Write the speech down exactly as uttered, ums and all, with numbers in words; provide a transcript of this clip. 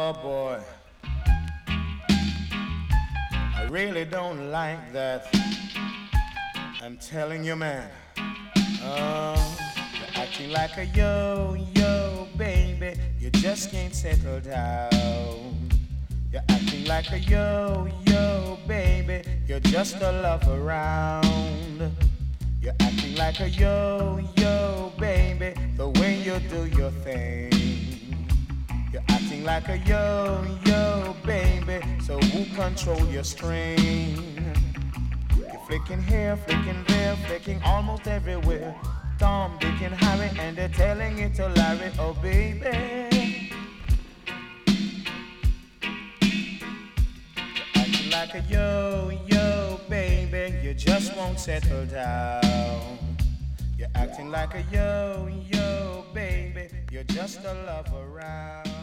Oh boy, I really don't like that. I'm telling you, man. Oh, you're acting like a yo-yo, baby. You just can't settle down. You're acting like a yo-yo, baby. You're just a love around. You're acting like a yo-yo, baby. The way you do your thing. You're acting like a yo-yo, baby. So who control your string? You're flicking here, flicking there, flicking almost everywhere. Tom, Dick, and Harry, and they're telling it to Larry, oh baby. You're acting like a yo-yo, baby. You just won't settle down. You're acting like a yo-yo, baby. You're just a love around.